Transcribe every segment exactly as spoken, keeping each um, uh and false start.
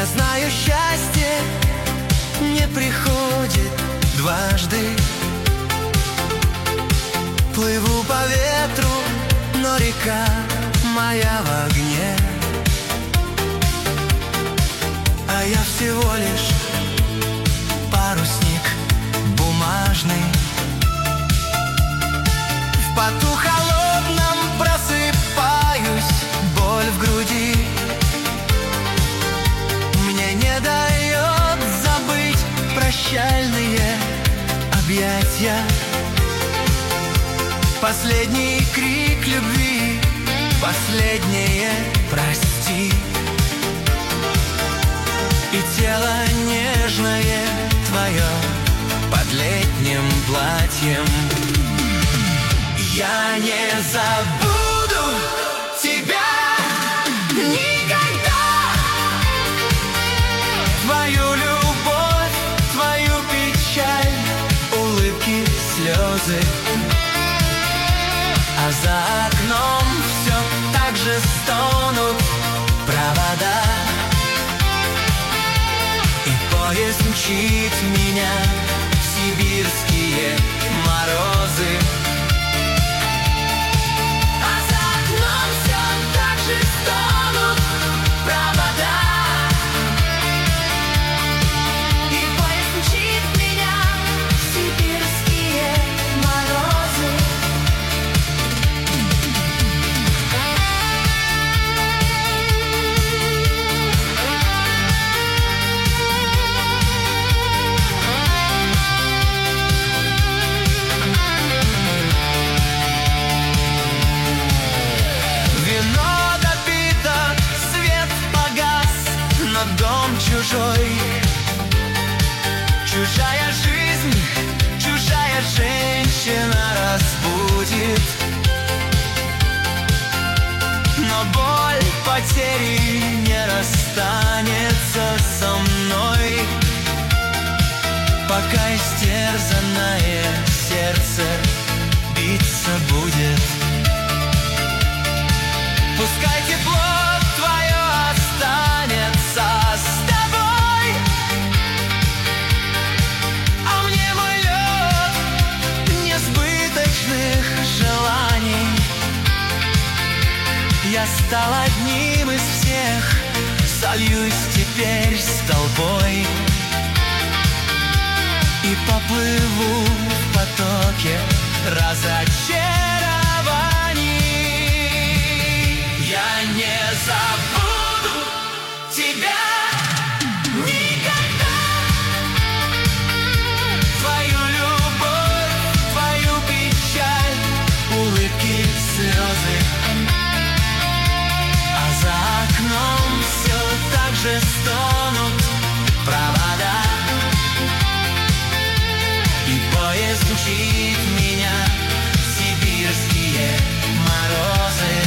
знаю, счастье не приходит дважды. Плыву по ветру, но река моя в огне, а я всего лишь парусник бумажный. В поту холодном просыпаюсь, боль в груди мне не дает забыть прощальные объятия. Последний крик любви, последнее прости. И тело нежное твое под летним платьем. Я не забуду тебя никогда. Твою любовь, твою печаль, улыбки, слезы. А за окном все так же стонут провода. И поезд мчит меня в сибирские морозы. А за окном все так же стонут провода. И поезд мчит меня в сибирские морозы. Дом чужой, чужая жизнь, чужая женщина разбудит. Но боль потери не расстанется со мной, пока истерзанное сердце биться будет. Пускай тепло твое останется с тобой, а мне мой лед несбыточных желаний. Я стал одним из всех, сольюсь теперь с толпой и поплыву в потоке разочарований. Я не забуду тебя никогда. Твою любовь, твою печаль, улыбки, слезы. А за окном все так же стонут провода. И поезд мчит меня в сибирские морозы.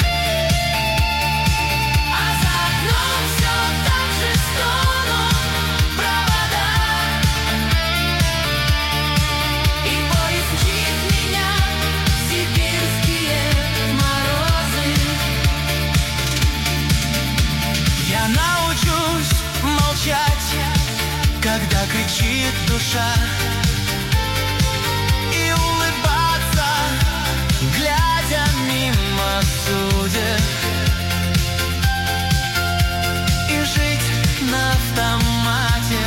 Когда кричит душа, и улыбаться, глядя мимо судеб, и жить на автомате,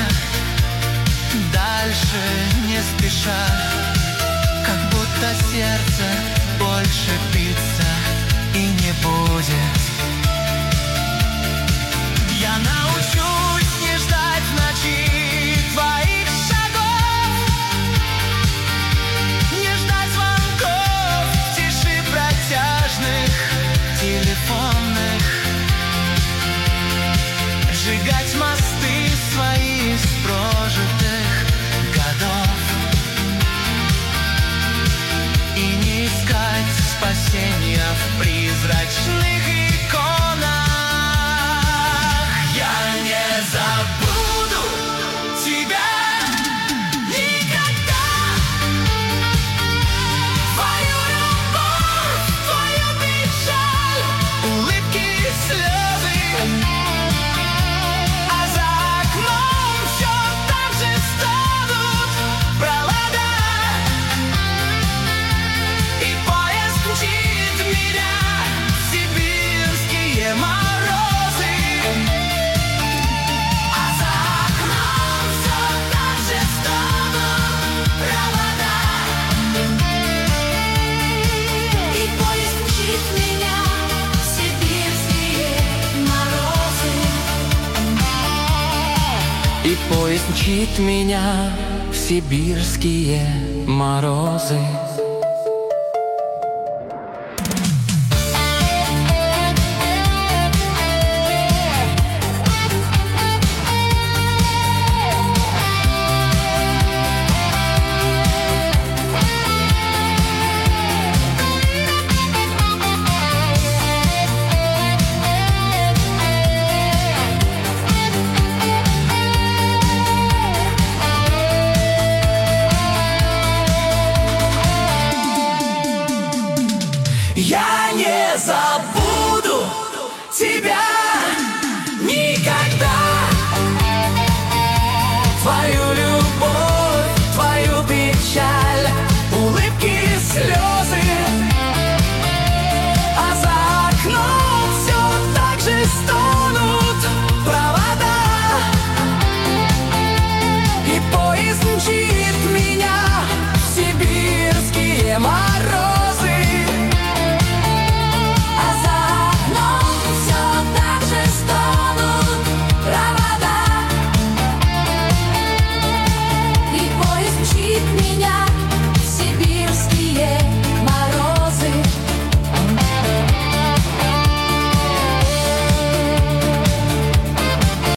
дальше не спеша, как будто сердце больше биться и не будет. Я научусь не ждать в ночи твоих шагов, не ждать звонков в тиши протяжных телефонных, сжигать мосты свои из прожитых годов и не искать спасения в призрачных иконах. Я не забуду тебя никогда. Твою любовь, твою печаль, улыбки и слезы. А тащит меня в сибирские морозы.